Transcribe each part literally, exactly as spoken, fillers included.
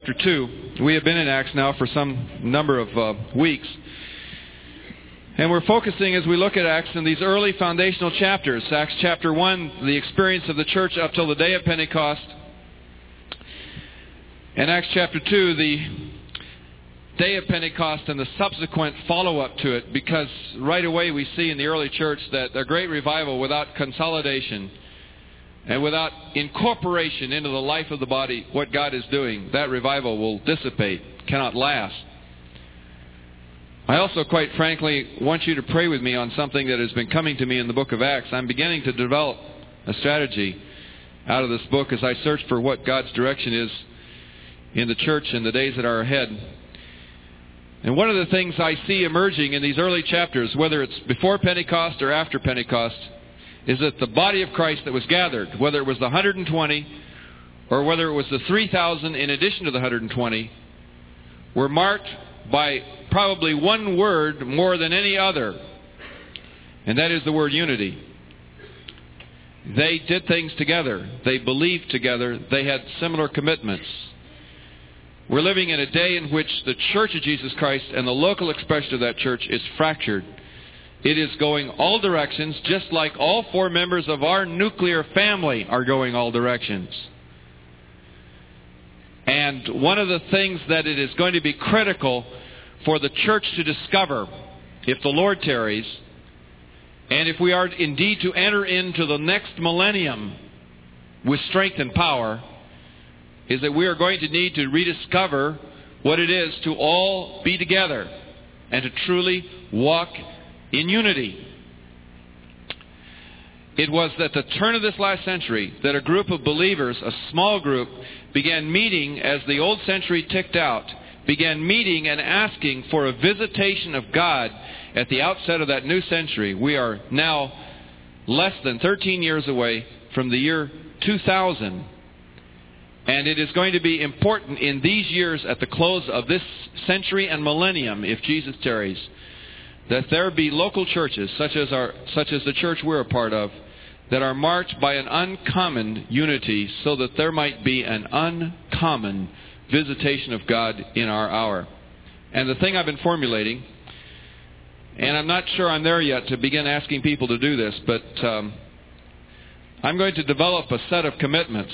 Chapter two. We have been in Acts now for some number of uh, weeks. And we're focusing as we look at Acts in these early foundational chapters. Acts chapter one, the experience of the church up till the day of Pentecost. And Acts chapter two, the day of Pentecost and the subsequent follow-up to it. Because right away we see in the early church that a great revival without consolidation and without incorporation into the life of the body, what God is doing, that revival will dissipate, cannot last. I also, quite frankly, want you to pray with me on something that has been coming to me in the book of Acts. I'm beginning to develop a strategy out of this book as I search for what God's direction is in the church in the days that are ahead. And one of the things I see emerging in these early chapters, whether it's before Pentecost or after Pentecost, is that the body of Christ that was gathered, whether it was the one hundred twenty or whether it was the three thousand in addition to the one hundred twenty, were marked by probably one word more than any other, and that is the word unity. They did things together. They believed together. They had similar commitments. We're living in a day in which the Church of Jesus Christ and the local expression of that church is fractured. It is going all directions, just like all four members of our nuclear family are going all directions. And one of the things that it is going to be critical for the church to discover, if the Lord tarries, and if we are indeed to enter into the next millennium with strength and power, is that we are going to need to rediscover what it is to all be together and to truly walk in unity. It was at the turn of this last century that a group of believers, a small group, began meeting as the old century ticked out, began meeting and asking for a visitation of God at the outset of that new century. We are now less than thirteen years away from the year two thousand. And it is going to be important in these years at the close of this century and millennium, if Jesus tarries, that there be local churches, such as our, such as the church we're a part of, that are marked by an uncommon unity, so that there might be an uncommon visitation of God in our hour. And the thing I've been formulating, and I'm not sure I'm there yet to begin asking people to do this, but um, I'm going to develop a set of commitments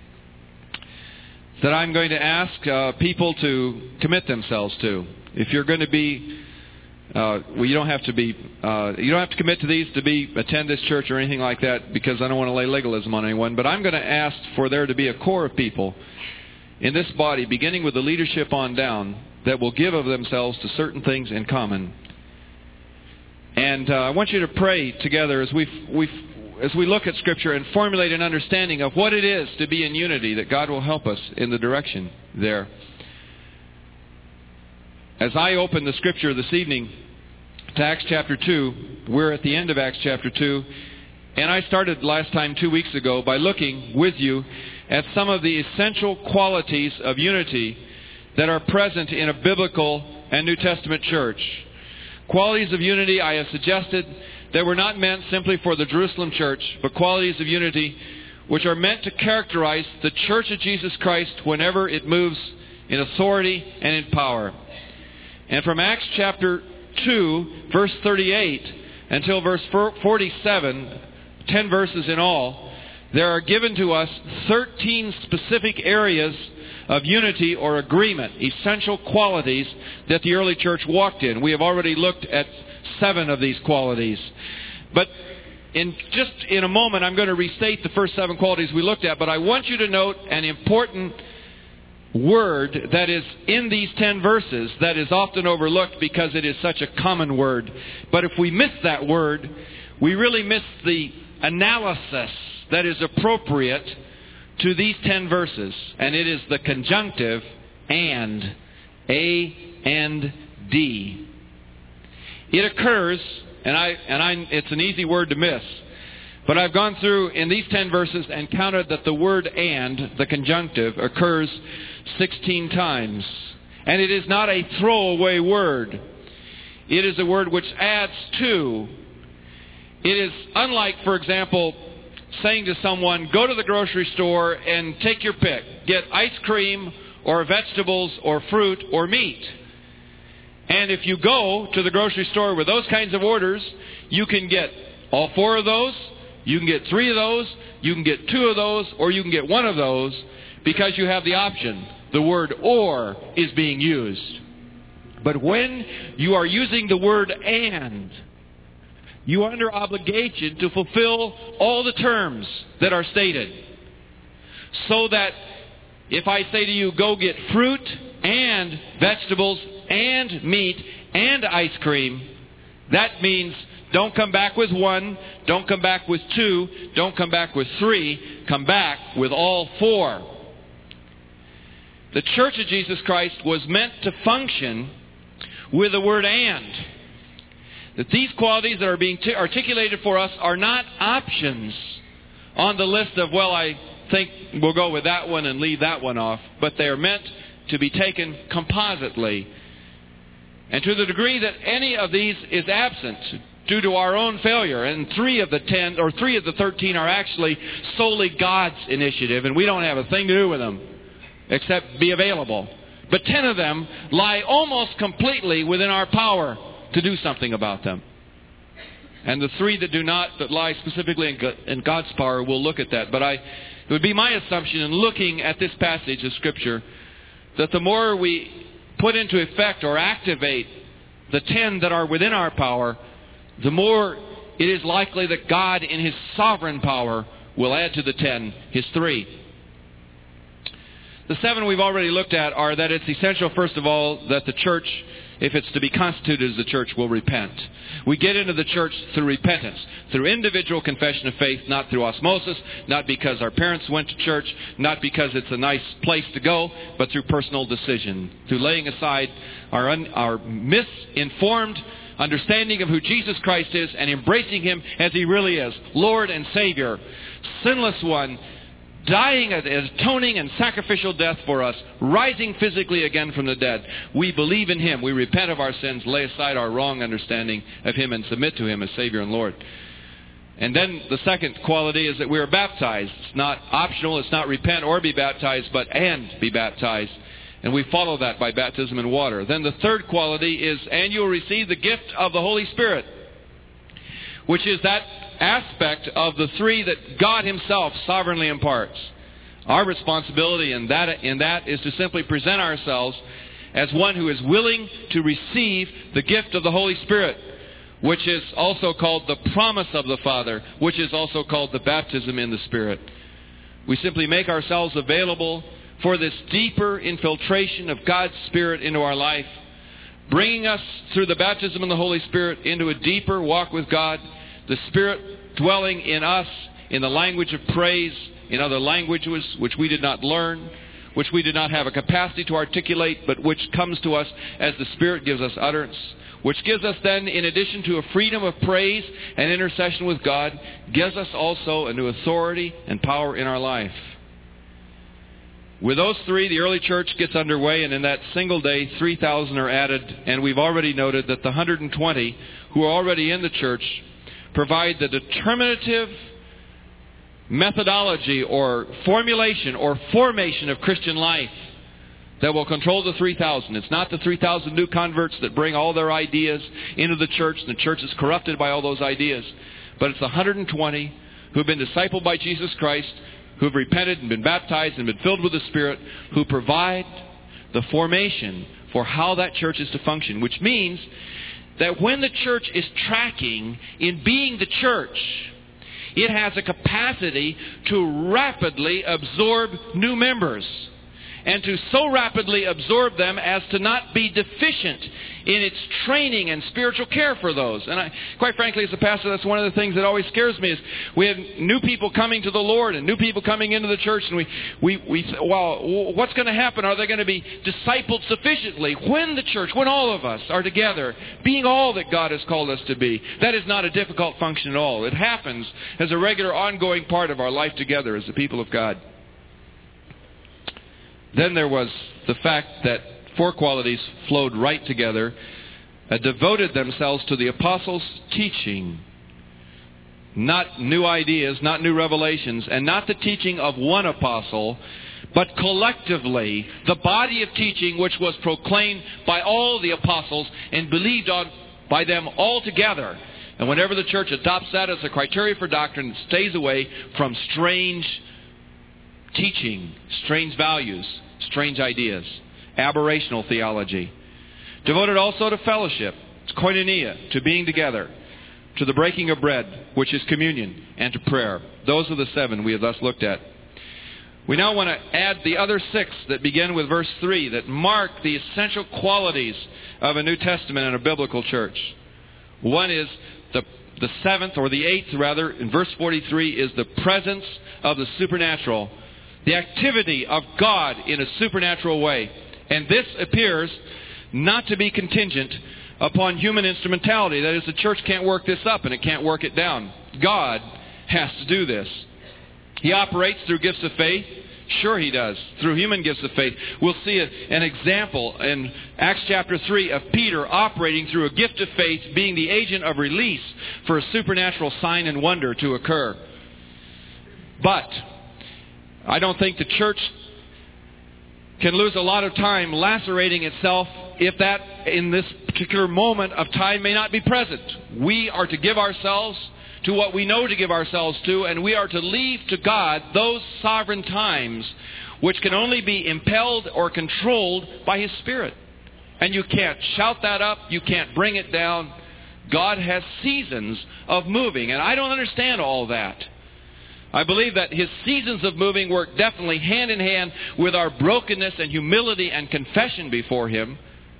that I'm going to ask uh, people to commit themselves to. If you're going to be Uh, well, you don't have to be. Uh, you don't have to commit to these to be attend this church or anything like that, because I don't want to lay legalism on anyone. But I'm going to ask for there to be a core of people in this body, beginning with the leadership on down, that will give of themselves to certain things in common. And uh, I want you to pray together as we we as we look at Scripture and formulate an understanding of what it is to be in unity. That God will help us in the direction there. As I open the Scripture this evening to Acts chapter two, we're at the end of Acts chapter two, and I started last time two weeks ago by looking with you at some of the essential qualities of unity that are present in a biblical and New Testament church. Qualities of unity I have suggested that were not meant simply for the Jerusalem church, but qualities of unity which are meant to characterize the Church of Jesus Christ whenever it moves in authority and in power. And from Acts chapter two, verse thirty-eight, until verse forty-seven, ten verses in all, there are given to us thirteen specific areas of unity or agreement, essential qualities that the early church walked in. We have already looked at seven of these qualities. But in just in a moment, I'm going to restate the first seven qualities we looked at, but I want you to note an important word that is in these ten verses that is often overlooked because it is such a common word. But if we miss that word, we really miss the analysis that is appropriate to these ten verses. And it is the conjunctive and, A and D. It occurs, and I and I it's an easy word to miss, but I've gone through in these ten verses and counted that the word and, the conjunctive, occurs sixteen times. And it is not a throwaway word. It is a word which adds to. It is unlike, for example, saying to someone, go to the grocery store and take your pick. Get ice cream or vegetables or fruit or meat. And if you go to the grocery store with those kinds of orders, you can get all four of those, you can get three of those, you can get two of those, or you can get one of those, because you have the option. The word "or" is being used. But when you are using the word "and," you are under obligation to fulfill all the terms that are stated. So that if I say to you, go get fruit and vegetables and meat and ice cream, that means don't come back with one, don't come back with two, don't come back with three, come back with all four. The Church of Jesus Christ was meant to function with the word "and." That these qualities that are being t- articulated for us are not options on the list of, well, I think we'll go with that one and leave that one off, but they are meant to be taken compositely. And to the degree that any of these is absent due to our own failure, and three of the ten or three of the thirteen are actually solely God's initiative, and we don't have a thing to do with them except be available. But ten of them lie almost completely within our power to do something about them. And the three that do not, that lie specifically in God's power, we'll look at that. But I, it would be my assumption in looking at this passage of Scripture that the more we put into effect or activate the ten that are within our power, the more it is likely that God in His sovereign power will add to the ten His three. The seven we've already looked at are that it's essential, first of all, that the church, if it's to be constituted as a church, will repent. We get into the church through repentance, through individual confession of faith, not through osmosis, not because our parents went to church, not because it's a nice place to go, but through personal decision, through laying aside our, un, our misinformed understanding of who Jesus Christ is and embracing Him as He really is, Lord and Savior, sinless one, dying as atoning and sacrificial death for us, rising physically again from the dead. We believe in Him. We repent of our sins, lay aside our wrong understanding of Him, and submit to Him as Savior and Lord. And then the second quality is that we are baptized. It's not optional. It's not repent or be baptized, but and be baptized. And we follow that by baptism in water. Then the third quality is, and you will receive the gift of the Holy Spirit, which is that aspect of the three that God Himself sovereignly imparts. Our responsibility in that, in that is to simply present ourselves as one who is willing to receive the gift of the Holy Spirit, which is also called the promise of the Father, which is also called the baptism in the Spirit. We simply make ourselves available for this deeper infiltration of God's Spirit into our life, bringing us through the baptism in the Holy Spirit into a deeper walk with God, the Spirit dwelling in us in the language of praise, in other languages which we did not learn, which we did not have a capacity to articulate, but which comes to us as the Spirit gives us utterance, which gives us then, in addition to a freedom of praise and intercession with God, gives us also a new authority and power in our life. With those three, the early church gets underway, and in that single day, three thousand are added, and we've already noted that the one hundred twenty who are already in the church provide the determinative methodology or formulation or formation of Christian life that will control the three thousand. It's not the three thousand new converts that bring all their ideas into the church, and the church is corrupted by all those ideas. But it's the one hundred twenty who have been discipled by Jesus Christ, who have repented and been baptized and been filled with the Spirit, who provide the formation for how that church is to function, which means that when the church is tracking in being the church, it has a capacity to rapidly absorb new members, and to so rapidly absorb them as to not be deficient in its training and spiritual care for those. And I, quite frankly, as a pastor, that's one of the things that always scares me, is we have new people coming to the Lord and new people coming into the church, and we, we, we well, what's going to happen? Are they going to be discipled sufficiently when the church, when all of us are together, being all that God has called us to be? That is not a difficult function at all. It happens as a regular ongoing part of our life together as the people of God. Then there was the fact that four qualities flowed right together, uh, devoted themselves to the apostles' teaching. Not new ideas, not new revelations, and not the teaching of one apostle, but collectively the body of teaching which was proclaimed by all the apostles and believed on by them all together. And whenever the church adopts that as a criteria for doctrine, it stays away from strange teaching, strange values, strange ideas, aberrational theology. Devoted also to fellowship, to koinonia, to being together, to the breaking of bread, which is communion, and to prayer. Those are the seven we have thus looked at. We now want to add the other six that begin with verse three, that mark the essential qualities of a New Testament and a biblical church. One is the, the seventh, or the eighth rather, in verse forty-three, is the presence of the supernatural, the activity of God in a supernatural way. And this appears not to be contingent upon human instrumentality. That is, the church can't work this up and it can't work it down. God has to do this. He operates through gifts of faith. Sure He does. Through human gifts of faith. We'll see a, an example in Acts chapter three of Peter operating through a gift of faith, being the agent of release for a supernatural sign and wonder to occur. But I don't think the church can lose a lot of time lacerating itself if that in this particular moment of time may not be present. We are to give ourselves to what we know to give ourselves to, and we are to leave to God those sovereign times which can only be impelled or controlled by His Spirit. And you can't shout that up, you can't bring it down. God has seasons of moving, and I don't understand all that. I believe that His seasons of moving work definitely hand in hand with our brokenness and humility and confession before Him.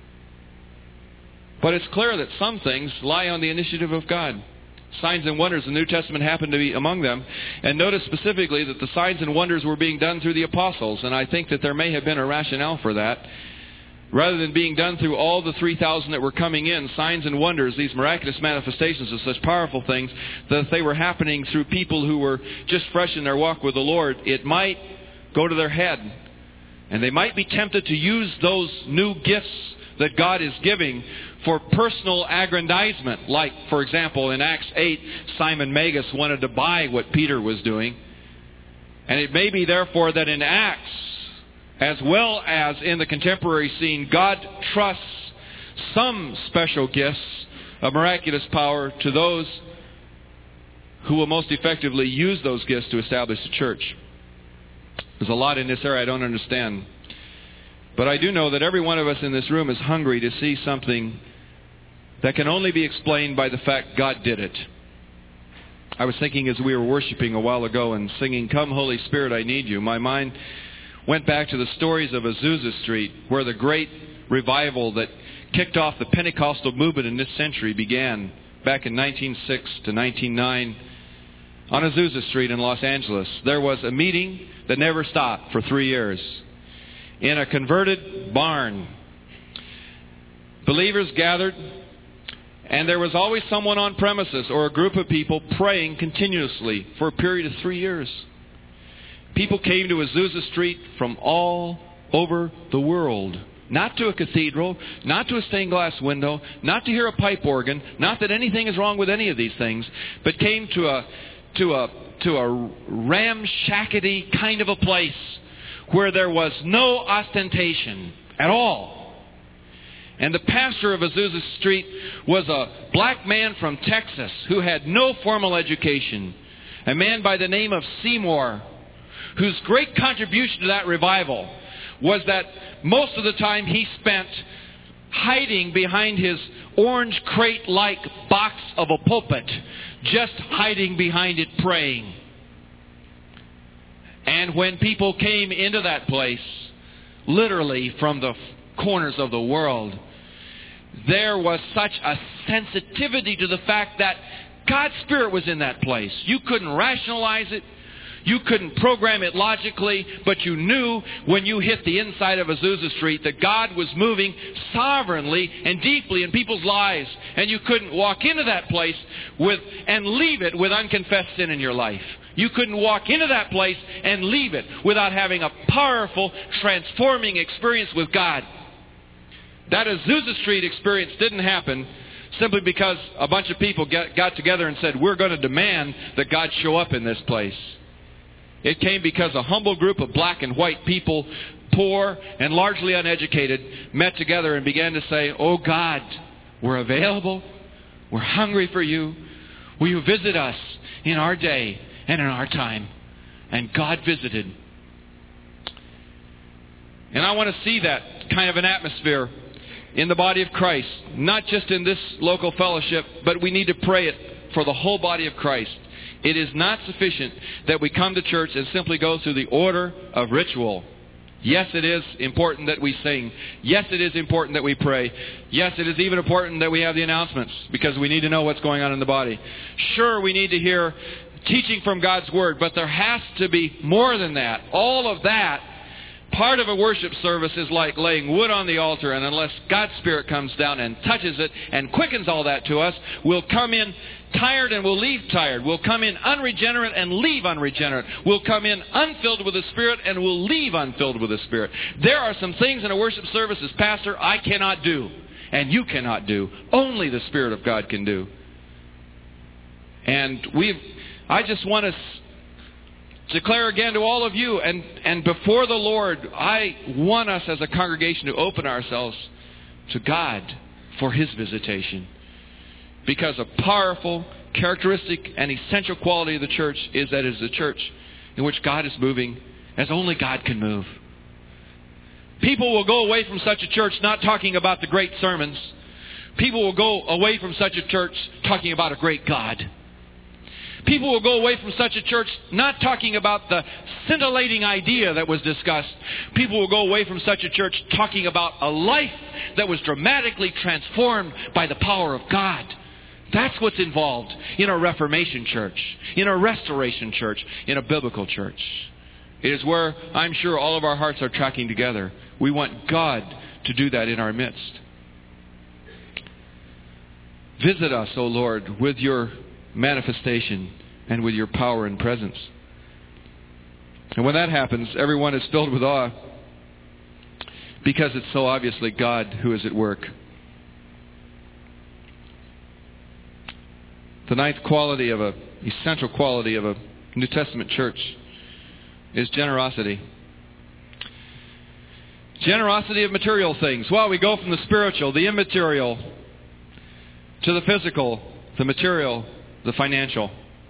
But it's clear that some things lie on the initiative of God. Signs and wonders, the New Testament happened to be among them. And notice specifically that the signs and wonders were being done through the apostles. And I think that there may have been a rationale for that. Rather than being done through all the three thousand that were coming in, signs and wonders, these miraculous manifestations of such powerful things, that if they were happening through people who were just fresh in their walk with the Lord, it might go to their head. And they might be tempted to use those new gifts that God is giving for personal aggrandizement. Like, for example, in Acts eight, Simon Magus wanted to buy what Peter was doing. And it may be, therefore, that in Acts, as well as in the contemporary scene, God trusts some special gifts of miraculous power to those who will most effectively use those gifts to establish the church. There's a lot in this area I don't understand. But I do know that every one of us in this room is hungry to see something that can only be explained by the fact God did it. I was thinking as we were worshiping a while ago and singing, "Come Holy Spirit, I Need You," my mind went back to the stories of Azusa Street, where the great revival that kicked off the Pentecostal movement in this century began back in nineteen oh six to nineteen oh nine on Azusa Street in Los Angeles. There was a meeting that never stopped for three years in a converted barn. Believers gathered, and there was always someone on premises or a group of people praying continuously for a period of three years. People came to Azusa Street from all over the world. Not to a cathedral, not to a stained glass window, not to hear a pipe organ, not that anything is wrong with any of these things, but came to a to a to a ramshackety kind of a place where there was no ostentation at all. And the pastor of Azusa Street was a black man from Texas who had no formal education, a man by the name of Seymour, whose great contribution to that revival was that most of the time he spent hiding behind his orange crate-like box of a pulpit, just hiding behind it praying. And when people came into that place, literally from the corners of the world, there was such a sensitivity to the fact that God's Spirit was in that place. You couldn't rationalize it. You couldn't program it logically, but you knew when you hit the inside of Azusa Street that God was moving sovereignly and deeply in people's lives. And you couldn't walk into that place with and leave it with unconfessed sin in your life. You couldn't walk into that place and leave it without having a powerful, transforming experience with God. That Azusa Street experience didn't happen simply because a bunch of people get, got together and said, "We're going to demand that God show up in this place." It came because a humble group of black and white people, poor and largely uneducated, met together and began to say, "Oh God, we're available. We're hungry for you. Will you visit us in our day and in our time?" And God visited. And I want to see that kind of an atmosphere in the body of Christ, not just in this local fellowship, but we need to pray it for the whole body of Christ. It is not sufficient that we come to church and simply go through the order of ritual. Yes, it is important that we sing. Yes, it is important that we pray. Yes, it is even important that we have the announcements, because we need to know what's going on in the body. Sure, we need to hear teaching from God's Word, but there has to be more than that. All of that, part of a worship service is like laying wood on the altar, and unless God's Spirit comes down and touches it and quickens all that to us, we'll come in tired and we'll leave tired. We'll come in unregenerate and leave unregenerate. We'll come in unfilled with the Spirit and we'll leave unfilled with the Spirit. There are some things in a worship service as pastor I cannot do, and you cannot do. Only the Spirit of God can do. And we've, I just want to declare again to all of you, and, and before the Lord, I want us as a congregation to open ourselves to God for His visitation. Because a powerful, characteristic, and essential quality of the church is that it is a church in which God is moving as only God can move. People will go away from such a church not talking about the great sermons. People will go away from such a church talking about a great God. People will go away from such a church not talking about the scintillating idea that was discussed. People will go away from such a church talking about a life that was dramatically transformed by the power of God. That's what's involved in a Reformation church, in a Restoration church, in a biblical church. It is where I'm sure all of our hearts are tracking together. We want God to do that in our midst. Visit us, O Lord, with your manifestation and with your power and presence. And when that happens, everyone is filled with awe, because it's so obviously God who is at work. The ninth quality of a essential quality of a New Testament church is generosity. Generosity of material things. Well, we go from the spiritual, the immaterial, to the physical, the material, the financial.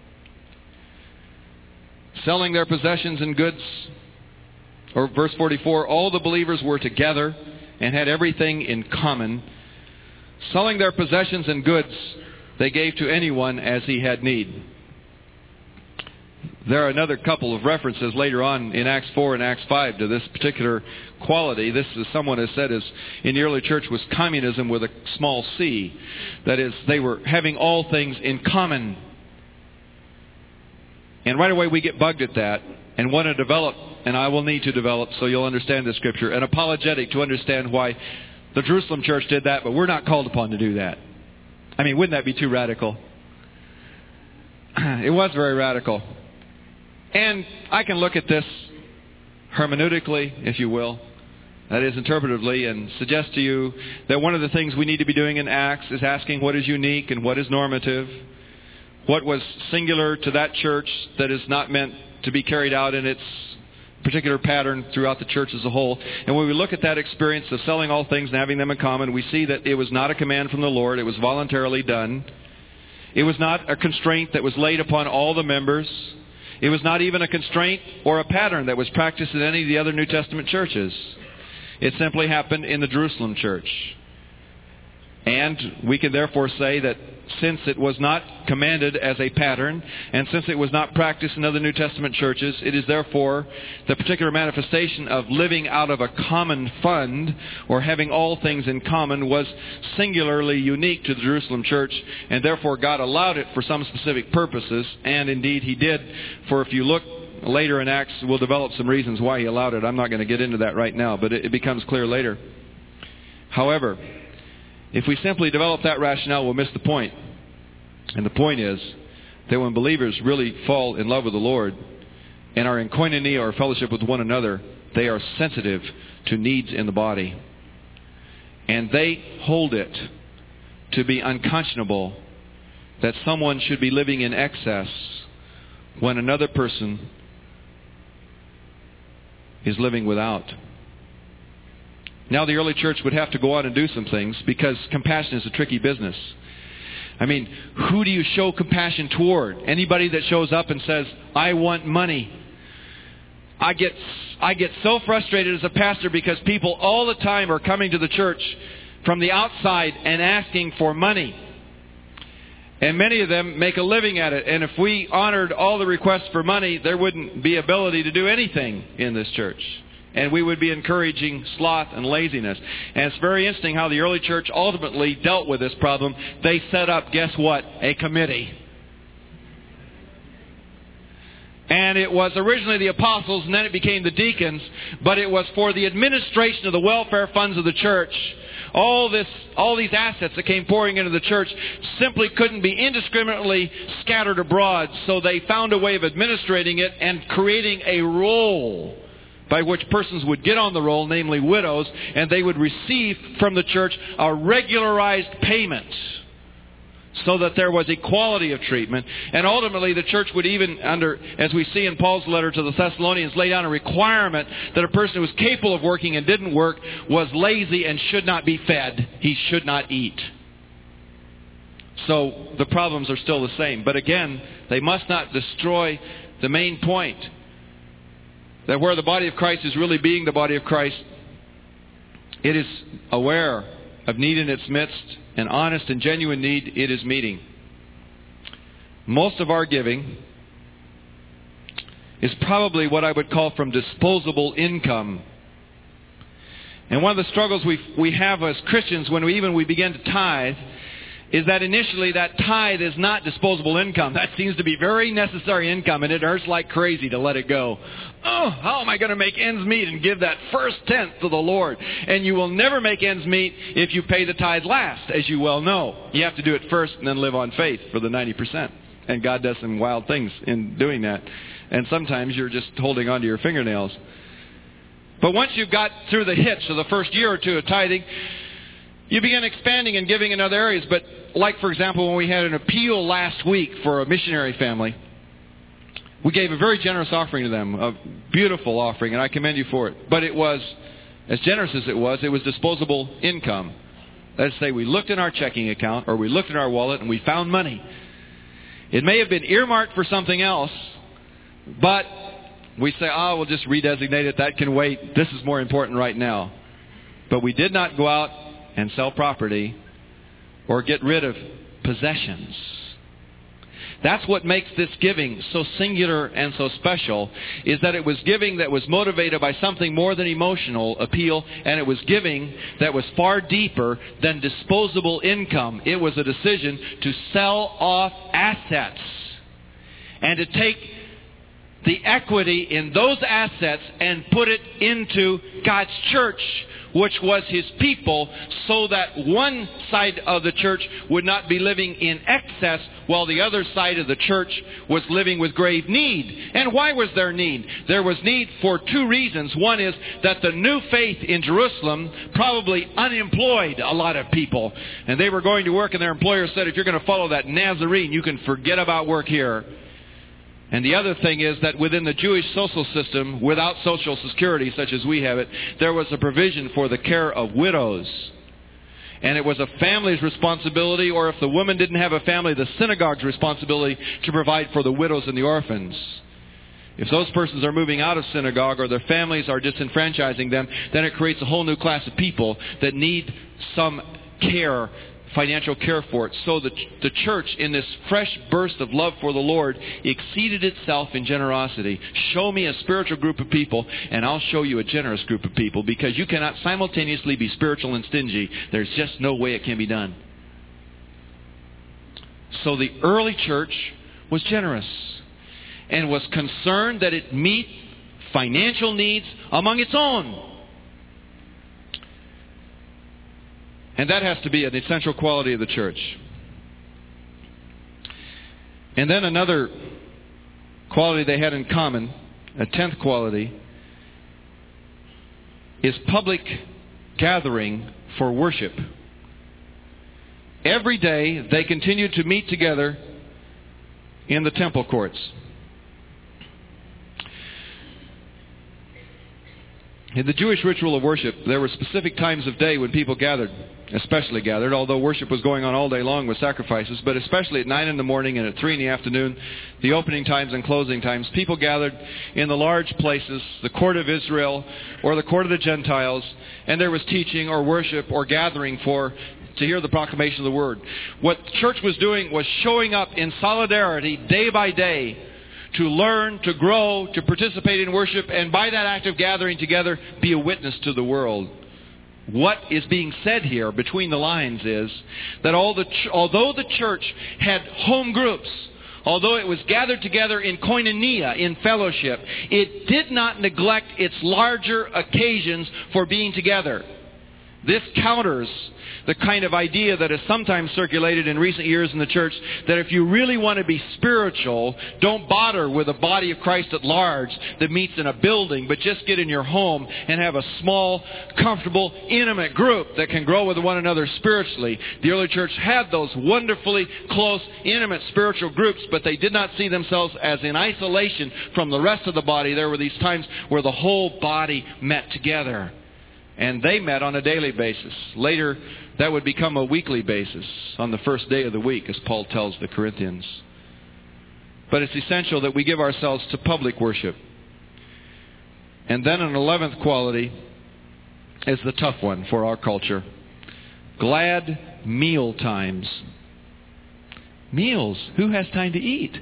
Selling their possessions and goods. Or verse forty-four, all the believers were together and had everything in common. Selling their possessions and goods, they gave to anyone as he had need. There are another couple of references later on in Acts four and Acts five to this particular quality. This, as someone has said, is in the early church was communism with a small c. That is, they were having all things in common. And right away we get bugged at that and want to develop, and I will need to develop so you'll understand the Scripture, an apologetic to understand why the Jerusalem church did that, but we're not called upon to do that. I mean, wouldn't that be too radical? It was very radical. And I can look at this hermeneutically, if you will, that is interpretively, and suggest to you that one of the things we need to be doing in Acts is asking what is unique and what is normative. What was singular to that church that is not meant to be carried out in its particular pattern throughout the church as a whole. And when we look at that experience of selling all things and having them in common, we see that it was not a command from the Lord. It was voluntarily done. It was not a constraint that was laid upon all the members. It was not even a constraint or a pattern that was practiced in any of the other New Testament churches. It simply happened in the Jerusalem church. And we can therefore say that since it was not commanded as a pattern, and since it was not practiced in other New Testament churches, it is therefore the particular manifestation of living out of a common fund, or having all things in common, was singularly unique to the Jerusalem church, and therefore God allowed it for some specific purposes, and indeed He did. For if you look later in Acts, we'll develop some reasons why He allowed it. I'm not going to get into that right now, but it, it becomes clear later. However, if we simply develop that rationale, we'll miss the point. And the point is that when believers really fall in love with the Lord and are in koinonia or fellowship with one another, they are sensitive to needs in the body. And they hold it to be unconscionable that someone should be living in excess when another person is living without. Now the early church would have to go out and do some things because compassion is a tricky business. I mean, who do you show compassion toward? Anybody that shows up and says, I want money. I get I get so frustrated as a pastor because people all the time are coming to the church from the outside and asking for money. And many of them make a living at it. And if we honored all the requests for money, there wouldn't be ability to do anything in this church. And we would be encouraging sloth and laziness. And it's very interesting how the early church ultimately dealt with this problem. They set up, guess what? A committee. And it was originally the apostles, and then it became the deacons. But it was for the administration of the welfare funds of the church. All this, all these assets that came pouring into the church simply couldn't be indiscriminately scattered abroad. So they found a way of administrating it and creating a roll by which persons would get on the roll, namely widows, and they would receive from the church a regularized payment so that there was equality of treatment. And ultimately the church would even, under, as we see in Paul's letter to the Thessalonians, lay down a requirement that a person who was capable of working and didn't work was lazy and should not be fed. He should not eat. So the problems are still the same. But again, they must not destroy the main point. That where the body of Christ is really being the body of Christ, it is aware of need in its midst, and honest and genuine need it is meeting. Most of our giving is probably what I would call from disposable income. And one of the struggles we we have as Christians when we even we begin to tithe is that initially that tithe is not disposable income. That seems to be very necessary income, and it hurts like crazy to let it go. Oh, how am I going to make ends meet and give that first tenth to the Lord? And you will never make ends meet if you pay the tithe last, as you well know. You have to do it first and then live on faith for the ninety percent. And God does some wild things in doing that. And sometimes you're just holding on to your fingernails. But once you've got through the hitch of the first year or two of tithing, you begin expanding and giving in other areas. But like, for example, when we had an appeal last week for a missionary family, we gave a very generous offering to them, a beautiful offering, and I commend you for it. But it was, as generous as it was, it was disposable income. Let's say we looked in our checking account or we looked in our wallet and we found money. It may have been earmarked for something else, but we say, oh, we'll just redesignate it. That can wait. This is more important right now. But we did not go out and sell property or get rid of possessions. That's what makes this giving so singular and so special, is that it was giving that was motivated by something more than emotional appeal, and it was giving that was far deeper than disposable income. It was a decision to sell off assets and to take the equity in those assets and put it into God's church, which was His people, so that one side of the church would not be living in excess while the other side of the church was living with grave need. And why was there need? There was need for two reasons. One is that the new faith in Jerusalem probably unemployed a lot of people. And they were going to work, and their employer said, if you're going to follow that Nazarene, you can forget about work here. And the other thing is that within the Jewish social system, without social security such as we have it, there was a provision for the care of widows. And it was a family's responsibility, or if the woman didn't have a family, the synagogue's responsibility to provide for the widows and the orphans. If those persons are moving out of synagogue or their families are disenfranchising them, then it creates a whole new class of people that need some care, financial care for it. So the, the church, in this fresh burst of love for the Lord, exceeded itself in generosity. Show me a spiritual group of people, and I'll show you a generous group of people, because you cannot simultaneously be spiritual and stingy. There's just no way it can be done. So the early church was generous and was concerned that it meet financial needs among its own. And that has to be an essential quality of the church. And then another quality they had in common, a tenth quality, is public gathering for worship. Every day they continued to meet together in the temple courts. In the Jewish ritual of worship, there were specific times of day when people gathered, especially gathered, although worship was going on all day long with sacrifices, but especially at nine in the morning and at three in the afternoon, the opening times and closing times, people gathered in the large places, the court of Israel or the court of the Gentiles, and there was teaching or worship or gathering for to hear the proclamation of the Word. What the church was doing was showing up in solidarity day by day to learn, to grow, to participate in worship, and by that act of gathering together, be a witness to the world. What is being said here between the lines is that all the ch- although the church had home groups, although it was gathered together in koinonia, in fellowship, it did not neglect its larger occasions for being together. This counters the kind of idea that has sometimes circulated in recent years in the church that if you really want to be spiritual, don't bother with a body of Christ at large that meets in a building, but just get in your home and have a small, comfortable, intimate group that can grow with one another spiritually. The early church had those wonderfully close, intimate spiritual groups, but they did not see themselves as in isolation from the rest of the body. There were these times where the whole body met together. And they met on a daily basis. Later, that would become a weekly basis on the first day of the week, as Paul tells the Corinthians. But it's essential that we give ourselves to public worship. And then an eleventh quality is the tough one for our culture. Glad meal times. Meals. Who has time to eat?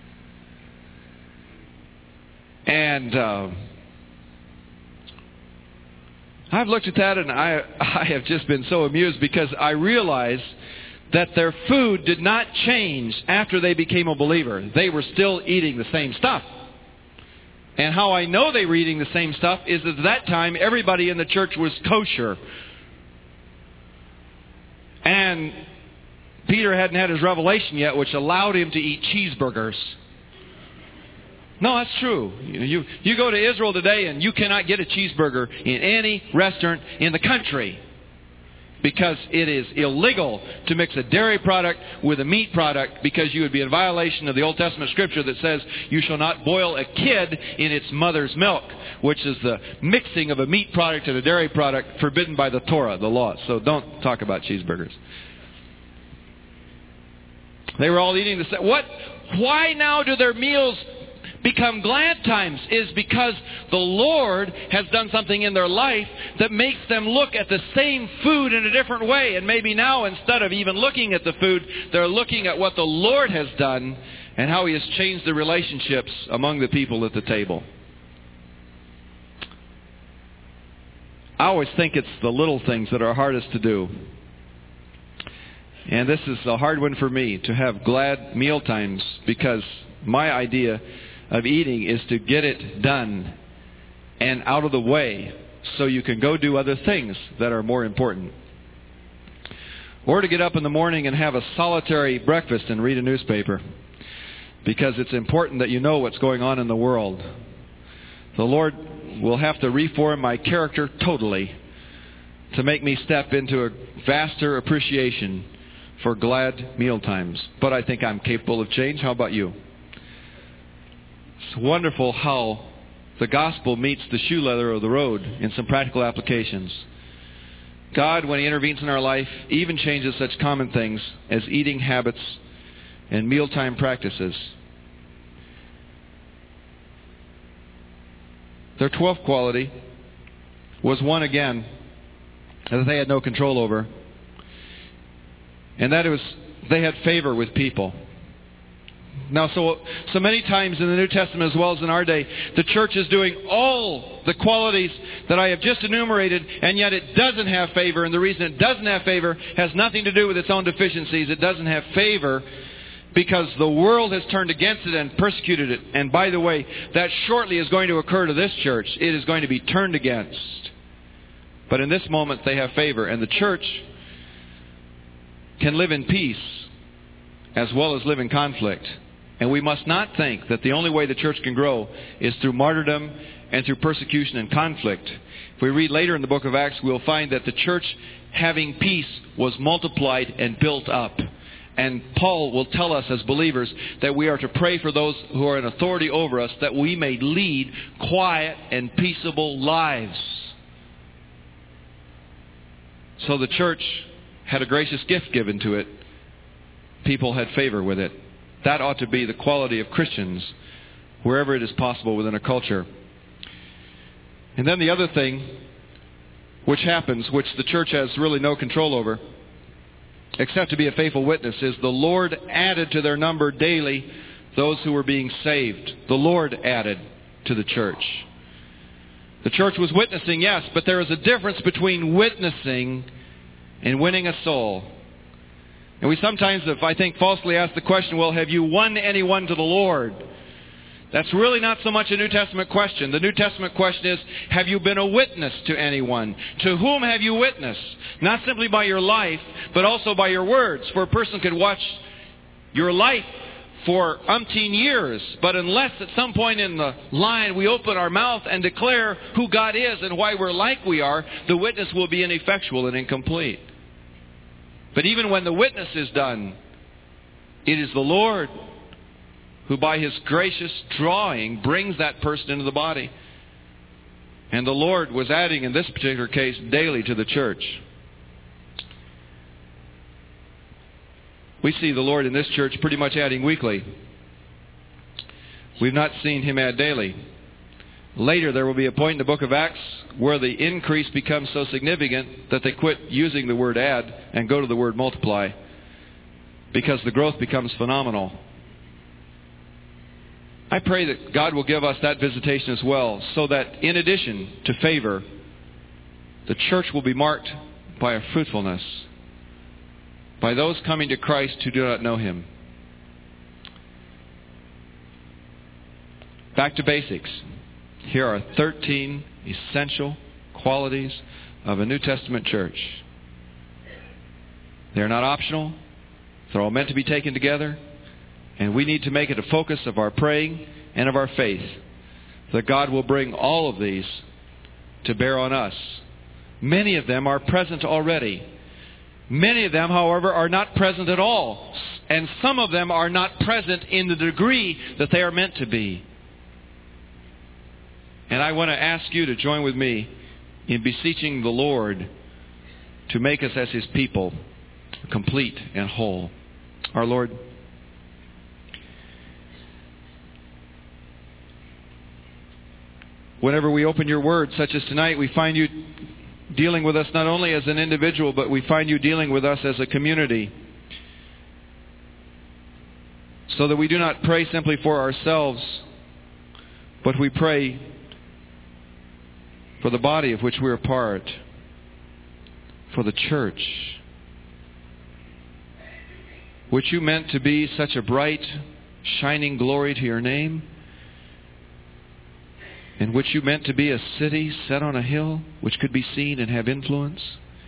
And Uh, I've looked at that and I, I have just been so amused because I realize that their food did not change after they became a believer. They were still eating the same stuff. And how I know they were eating the same stuff is that at that time everybody in the church was kosher. And Peter hadn't had his revelation yet, which allowed him to eat cheeseburgers. No, that's true. You, you you go to Israel today and you cannot get a cheeseburger in any restaurant in the country because it is illegal to mix a dairy product with a meat product because you would be in violation of the Old Testament scripture that says you shall not boil a kid in its mother's milk, which is the mixing of a meat product and a dairy product forbidden by the Torah, the law. So don't talk about cheeseburgers. They were all eating the same. What? Why now do their meals become glad times? Is because the Lord has done something in their life that makes them look at the same food in a different way. And maybe now, instead of even looking at the food, they're looking at what the Lord has done and how He has changed the relationships among the people at the table. I always think it's the little things that are hardest to do. And this is a hard one for me, to have glad meal times, because my idea of eating is to get it done and out of the way so you can go do other things that are more important. Or to get up in the morning and have a solitary breakfast and read a newspaper, because it's important that you know what's going on in the world. The Lord will have to reform my character totally to make me step into a vaster appreciation for glad meal times. But I think I'm capable of change. How about you? It's wonderful how the gospel meets the shoe leather of the road in some practical applications. God, when He intervenes in our life, even changes such common things as eating habits and mealtime practices. Their twelfth quality was one, again, that they had no control over. And that was, they had favor with people. Now, so so many times in the New Testament as well as in our day, the church is doing all the qualities that I have just enumerated, and yet it doesn't have favor. And the reason it doesn't have favor has nothing to do with its own deficiencies. It doesn't have favor because the world has turned against it and persecuted it. And by the way, that shortly is going to occur to this church. It is going to be turned against. But in this moment, they have favor. And the church can live in peace as well as live in conflict. And we must not think that the only way the church can grow is through martyrdom and through persecution and conflict. If we read later in the book of Acts, we'll find that the church, having peace, was multiplied and built up. And Paul will tell us as believers that we are to pray for those who are in authority over us, that we may lead quiet and peaceable lives. So the church had a gracious gift given to it. People had favor with it. That ought to be the quality of Christians wherever it is possible within a culture. And then the other thing which happens, which the church has really no control over, except to be a faithful witness, is the Lord added to their number daily those who were being saved. The Lord added to the church. The church was witnessing, yes, but there is a difference between witnessing and winning a soul. And we sometimes, if I think, falsely ask the question, well, have you won anyone to the Lord? That's really not so much a New Testament question. The New Testament question is, have you been a witness to anyone? To whom have you witnessed? Not simply by your life, but also by your words. For a person could watch your life for umpteen years, but unless at some point in the line we open our mouth and declare who God is and why we're like we are, the witness will be ineffectual and incomplete. But even when the witness is done, it is the Lord who by His gracious drawing brings that person into the body. And the Lord was adding, in this particular case, daily to the church. We see the Lord in this church pretty much adding weekly. We've not seen Him add daily. Later there will be a point in the book of Acts where the increase becomes so significant that they quit using the word add and go to the word multiply, because the growth becomes phenomenal. I pray that God will give us that visitation as well, so that in addition to favor, the church will be marked by a fruitfulness, by those coming to Christ who do not know Him. Back to basics. Here are thirteen essential qualities of a New Testament church. They're not optional. They're all meant to be taken together. And we need to make it a focus of our praying and of our faith that God will bring all of these to bear on us. Many of them are present already. Many of them, however, are not present at all. And some of them are not present in the degree that they are meant to be. And I want to ask you to join with me in beseeching the Lord to make us as His people complete and whole. Our Lord, whenever we open your word, such as tonight, we find you dealing with us not only as an individual, but we find you dealing with us as a community. So that we do not pray simply for ourselves, but we pray for the body of which we are part, for the church, which you meant to be such a bright, shining glory to your name, in which you meant to be a city set on a hill, which could be seen and have influence,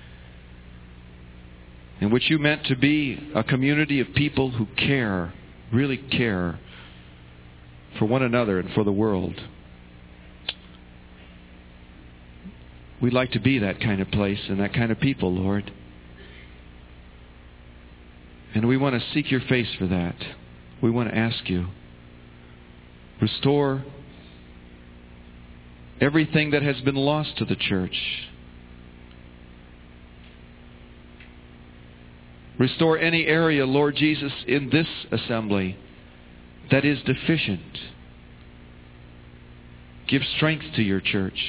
in which you meant to be a community of people who care, really care, for one another and for the world. We'd like to be that kind of place and that kind of people, Lord. And we want to seek your face for that. We want to ask you, restore everything that has been lost to the church. Restore any area, Lord Jesus, in this assembly that is deficient. Give strength to your church.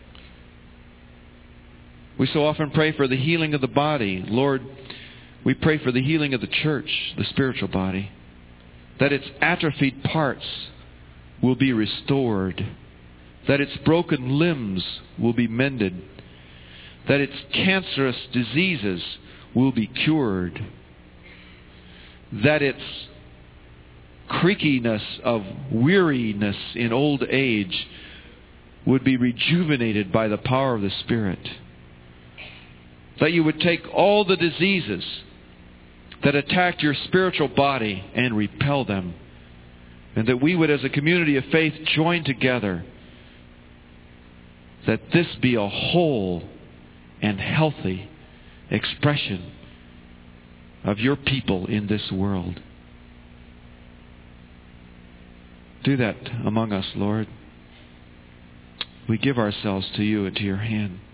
We so often pray for the healing of the body. Lord, we pray for the healing of the church, the spiritual body, that its atrophied parts will be restored, that its broken limbs will be mended, that its cancerous diseases will be cured, that its creakiness of weariness in old age would be rejuvenated by the power of the Spirit. That you would take all the diseases that attacked your spiritual body and repel them. And that we would, as a community of faith, join together. That this be a whole and healthy expression of your people in this world. Do that among us, Lord. We give ourselves to you and to your hand.